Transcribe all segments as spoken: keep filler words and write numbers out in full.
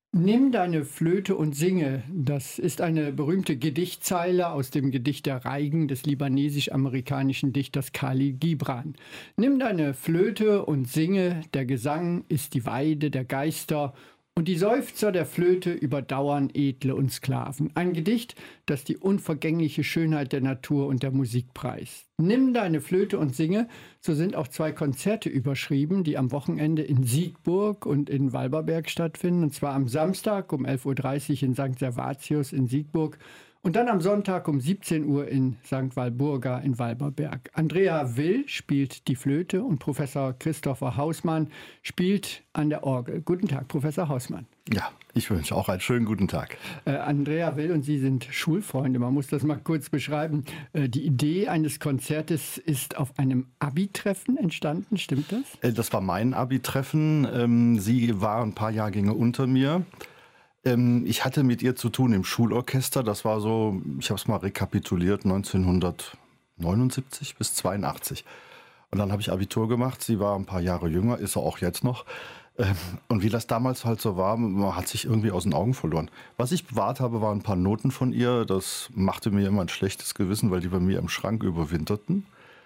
Nimm deine Flöte und singe. Das ist eine berühmte Gedichtzeile aus dem Gedicht der Reigen des libanesisch-amerikanischen Dichters Khalil Gibran. Nimm deine Flöte und singe. Der Gesang ist die Weide der Geister und die Seufzer der Flöte überdauern Edle und Sklaven. Ein Gedicht, das die unvergängliche Schönheit der Natur und der Musik preist. Nimm deine Flöte und singe. So sind auch zwei Konzerte überschrieben, die am Wochenende in Siegburg und in Walberberg stattfinden. Und zwar am Samstag um elf Uhr dreißig in Sankt Servatius in Siegburg und dann am Sonntag um siebzehn Uhr in Sankt Walburga in Walberberg. Andrea Will spielt die Flöte und Professor Christopher Hausmann spielt an der Orgel. Guten Tag, Professor Hausmann. Ja, ich wünsche auch einen schönen guten Tag. Äh, Andrea Will und Sie sind Schulfreunde. Man muss das mal kurz beschreiben. Äh, die Idee eines Konzertes ist auf einem Abi-Treffen entstanden, stimmt das? Äh, das war mein Abi-Treffen. Ähm, sie war ein paar Jahrgänge unter mir. Ähm, ich hatte mit ihr zu tun im Schulorchester. Das war so, ich habe es mal rekapituliert, neunzehnhundertneunundsiebzig bis zweiundachtzig. Und dann habe ich Abitur gemacht. Sie war ein paar Jahre jünger, ist er auch jetzt noch. Und wie das damals halt so war, man hat sich irgendwie aus den Augen verloren. Was ich bewahrt habe, waren ein paar Noten von ihr. Das machte mir immer ein schlechtes Gewissen, weil die bei mir im Schrank überwinterten.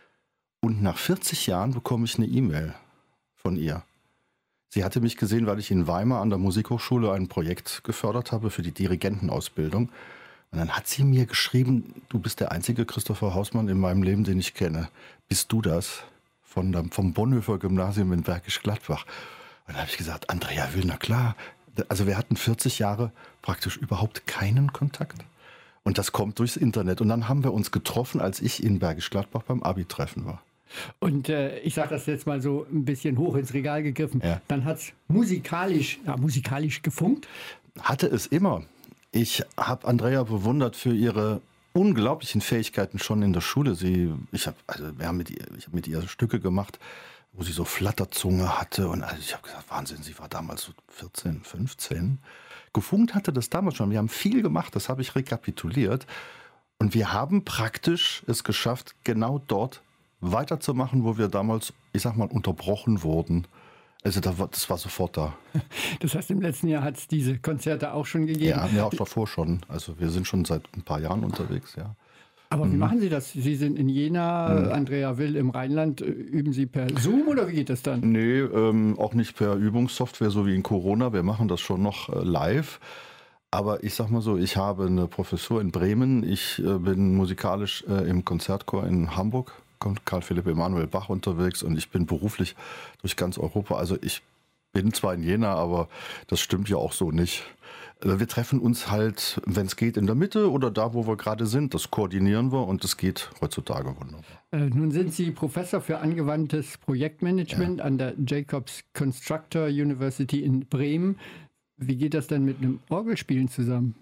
Und nach vierzig Jahren bekomme ich eine E-Mail von ihr. Sie hatte mich gesehen, weil ich in Weimar an der Musikhochschule ein Projekt gefördert habe für die Dirigentenausbildung. Und dann hat sie mir geschrieben, du bist der einzige Christopher Hausmann in meinem Leben, den ich kenne. Bist du das? Von der, vom Bonhoeffer Gymnasium in Bergisch Gladbach. Und dann habe ich gesagt, Andrea Will, na klar. Also wir hatten vierzig Jahre praktisch überhaupt keinen Kontakt. Und das kommt durchs Internet. Und dann haben wir uns getroffen, als ich in Bergisch Gladbach beim Abi-Treffen war. Und äh, ich sage das jetzt mal so ein bisschen hoch ins Regal gegriffen. Ja. Dann hat es musikalisch, ja, musikalisch gefunkt? Hatte es immer. Ich habe Andrea bewundert für ihre unglaublichen Fähigkeiten schon in der Schule. Sie, ich habe also, wir haben mit ihr, ich hab mit ihr Stücke gemacht, wo sie so Flatterzunge hatte. Und also ich habe gesagt, Wahnsinn, sie war damals so vierzehn, fünfzehn. Gefunkt hatte das damals schon. Wir haben viel gemacht, das habe ich rekapituliert. Und wir haben praktisch es geschafft, genau dort weiterzumachen, wo wir damals, ich sag mal, unterbrochen wurden. Also das war, das war sofort da. Das heißt, im letzten Jahr hat es diese Konzerte auch schon gegeben? Ja, ja, auch davor schon. Also wir sind schon seit ein paar Jahren unterwegs, ja. Aber wie machen Sie das? Sie sind in Jena, mhm. Andrea Will im Rheinland. Üben Sie per Zoom oder wie geht das dann? Nee, ähm, auch nicht per Übungssoftware, so wie in Corona. Wir machen das schon noch äh, live. Aber ich sag mal so, ich habe eine Professur in Bremen. Ich äh, bin musikalisch äh, im Konzertchor in Hamburg, kommt Karl Philipp Emanuel Bach unterwegs und ich bin beruflich durch ganz Europa. Also ich bin zwar in Jena, aber das stimmt ja auch so nicht. Wir treffen uns halt, wenn es geht, in der Mitte oder da, wo wir gerade sind. Das koordinieren wir und das geht heutzutage wunderbar. Äh, nun sind Sie Professor für angewandtes Projektmanagement ja. an der Jacobs Constructor University in Bremen. Wie geht das denn mit einem Orgelspielen zusammen?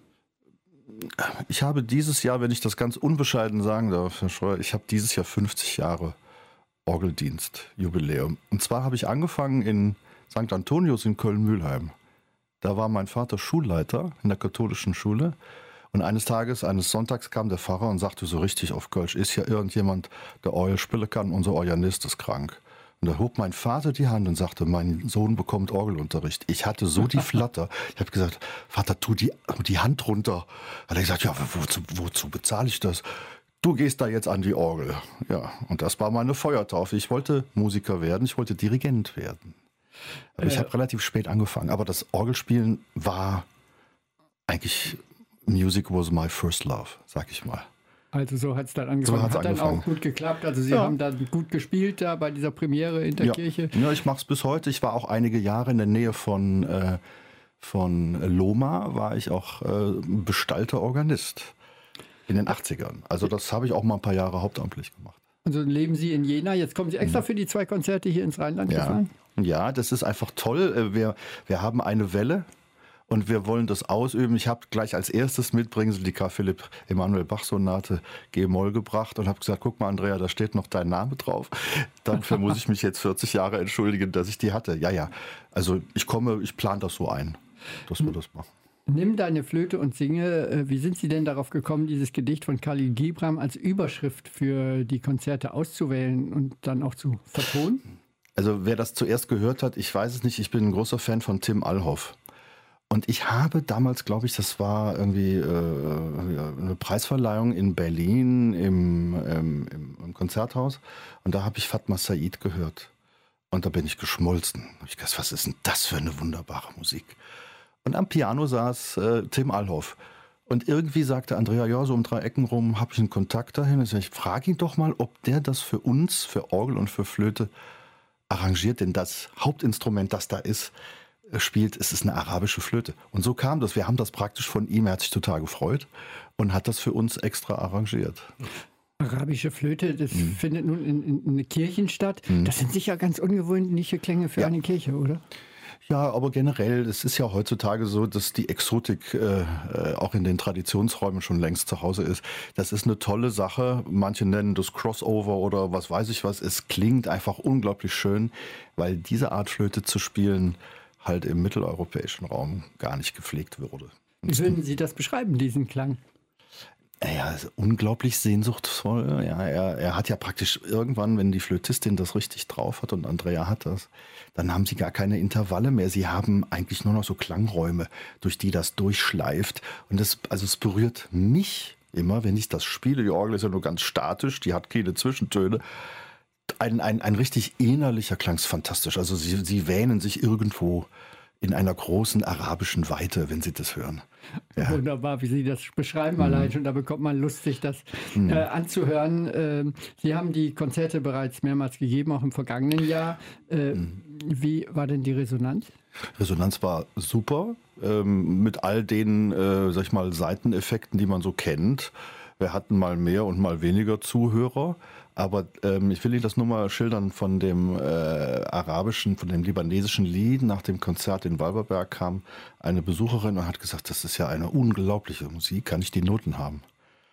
Ich habe dieses Jahr, wenn ich das ganz unbescheiden sagen darf, Herr Scheuer, ich habe dieses Jahr fünfzig Jahre Orgeldienst, Jubiläum. Und zwar habe ich angefangen in Sankt Antonius in Köln-Mühlheim. Da war mein Vater Schulleiter in der katholischen Schule. Und eines Tages, eines Sonntags kam der Pfarrer und sagte so richtig auf Kölsch, ist hier irgendjemand, der Orgel spielen kann? Unser Organist ist krank. Und da hob mein Vater die Hand und sagte, mein Sohn bekommt Orgelunterricht. Ich hatte so die Flatter. Ich habe gesagt, Vater, tu die, die Hand runter. Hat er gesagt, ja, wozu, wozu bezahle ich das? Du gehst da jetzt an die Orgel. Ja, und das war meine Feuertaufe. Ich wollte Musiker werden, ich wollte Dirigent werden. Aber ich habe relativ spät angefangen. Aber das Orgelspielen war eigentlich, Music was my first love, sag ich mal. Also so hat es dann angefangen. So hat's hat angefangen. Dann auch gut geklappt. Also Sie ja. haben dann gut gespielt da bei dieser Premiere in der ja. Kirche. Ja, ich mache es bis heute. Ich war auch einige Jahre in der Nähe von, äh, von Loma, war ich auch äh, bestallter Organist in den achtzigern. Also das habe ich auch mal ein paar Jahre hauptamtlich gemacht. Und so leben Sie in Jena. Jetzt kommen Sie extra für die zwei Konzerte hier ins Rheinland ja. gefahren? Ja, das ist einfach toll. Wir, wir haben eine Welle. Und wir wollen das ausüben. Ich habe gleich als erstes Mitbringsel die Karl Philipp Emanuel Bach Sonate G-Moll gebracht und habe gesagt, guck mal Andrea, da steht noch dein Name drauf. Dafür muss ich mich jetzt vierzig Jahre entschuldigen, dass ich die hatte. Ja, ja, also ich komme, ich plane das so ein, dass wir das machen. Nimm deine Flöte und singe. Wie sind Sie denn darauf gekommen, dieses Gedicht von Khalil Gibran als Überschrift für die Konzerte auszuwählen und dann auch zu vertonen? Also wer das zuerst gehört hat, ich weiß es nicht, ich bin ein großer Fan von Tim Allhoff. Und ich habe damals, glaube ich, das war irgendwie äh, eine Preisverleihung in Berlin im, ähm, im, im Konzerthaus. Und da habe ich Fatma Said gehört. Und da bin ich geschmolzen. Da hab ich gedacht, was ist denn das für eine wunderbare Musik? Und am Piano saß äh, Tim Alhoff. Und irgendwie sagte Andrea, ja, so um drei Ecken rum habe ich einen Kontakt dahin. Ich, ich frage ihn doch mal, ob der das für uns, für Orgel und für Flöte arrangiert. Denn das Hauptinstrument, das da ist, spielt, es ist eine arabische Flöte. Und so kam das. Wir haben das praktisch von ihm, er hat sich total gefreut und hat das für uns extra arrangiert. Arabische Flöte, das mhm. findet nun in, in, in einer Kirche statt. Mhm. Das sind sicher ganz ungewöhnliche Klänge für ja. eine Kirche, oder? Ja, aber generell, es ist ja heutzutage so, dass die Exotik äh, auch in den Traditionsräumen schon längst zu Hause ist. Das ist eine tolle Sache. Manche nennen das Crossover oder was weiß ich was. Es klingt einfach unglaublich schön, weil diese Art Flöte zu spielen halt im mitteleuropäischen Raum gar nicht gepflegt wurde. Wie würden Sie das beschreiben, diesen Klang? Ja, ist unglaublich sehnsuchtsvoll. Ja, er, er hat ja praktisch irgendwann, wenn die Flötistin das richtig drauf hat und Andrea hat das, dann haben sie gar keine Intervalle mehr. Sie haben eigentlich nur noch so Klangräume, durch die das durchschleift. Und das, also es berührt mich immer, wenn ich das spiele. Die Orgel ist ja nur ganz statisch, die hat keine Zwischentöne. Ein, ein, ein richtig innerlicher Klang ist fantastisch. Also sie, sie wähnen sich irgendwo in einer großen arabischen Weite, wenn Sie das hören. Ja. Wunderbar, wie Sie das beschreiben, mhm. allein schon. Da bekommt man Lust, sich das mhm. äh, anzuhören. Äh, Sie haben die Konzerte bereits mehrmals gegeben, auch im vergangenen Jahr. Äh, mhm. Wie war denn die Resonanz? Resonanz war super, ähm, mit all den, äh, sag ich mal, Seiteneffekten, die man so kennt. Wir hatten mal mehr und mal weniger Zuhörer. Aber ähm, ich will Ihnen das nur mal schildern von dem äh, arabischen, von dem libanesischen Lied. Nach dem Konzert in Walberberg kam eine Besucherin und hat gesagt, das ist ja eine unglaubliche Musik, kann ich die Noten haben?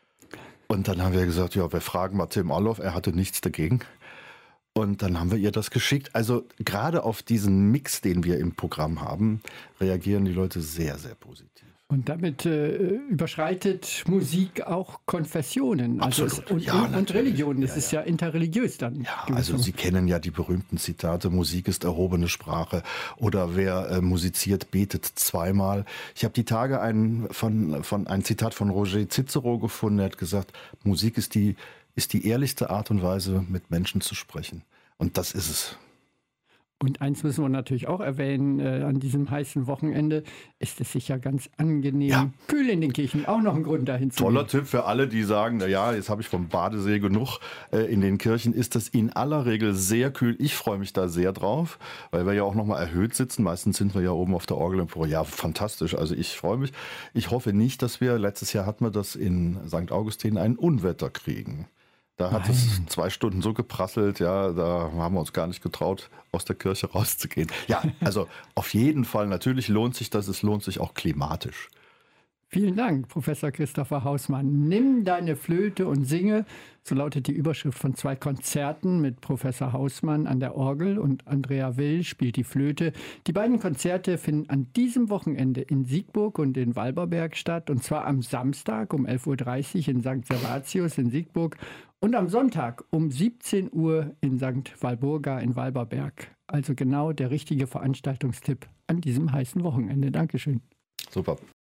Und dann haben wir gesagt, ja, wir fragen mal Tim Alhoff, er hatte nichts dagegen. Und dann haben wir ihr das geschickt. Also gerade auf diesen Mix, den wir im Programm haben, reagieren die Leute sehr, sehr positiv. Und damit äh, überschreitet Musik auch Konfessionen also es, und, ja, und, und Religionen. Es ja, ist ja interreligiös dann. Ja, also Sie kennen ja die berühmten Zitate, Musik ist erhobene Sprache oder wer äh, musiziert, betet zweimal. Ich habe die Tage ein, von, von, ein Zitat von Roger Cicero gefunden, er hat gesagt, Musik ist die, ist die ehrlichste Art und Weise, mit Menschen zu sprechen. Und das ist es. Und eins müssen wir natürlich auch erwähnen, äh, an diesem heißen Wochenende ist es sicher ganz angenehm, ja. kühl in den Kirchen, auch noch ein Grund dahin zu Toller gehen. Tipp für alle, die sagen, na ja, jetzt habe ich vom Badesee genug. Äh, in den Kirchen ist das in aller Regel sehr kühl. Ich freue mich da sehr drauf, weil wir ja auch nochmal erhöht sitzen. Meistens sind wir ja oben auf der Orgel empor. Ja, fantastisch. Also ich freue mich. Ich hoffe nicht, dass wir, letztes Jahr hatten wir das in Sankt Augustin, ein Unwetter kriegen. Da hat Nein. es zwei Stunden so geprasselt, ja, da haben wir uns gar nicht getraut, aus der Kirche rauszugehen. Ja, also auf jeden Fall, natürlich lohnt sich das, es lohnt sich auch klimatisch. Vielen Dank, Professor Christopher Hausmann. Nimm deine Flöte und singe, so lautet die Überschrift von zwei Konzerten mit Professor Hausmann an der Orgel und Andrea Will spielt die Flöte. Die beiden Konzerte finden an diesem Wochenende in Siegburg und in Walberberg statt, und zwar am Samstag um elf Uhr dreißig in Sankt Servatius in Siegburg und am Sonntag um siebzehn Uhr in Sankt Walburga in Walberberg. Also genau der richtige Veranstaltungstipp an diesem heißen Wochenende. Dankeschön. Super.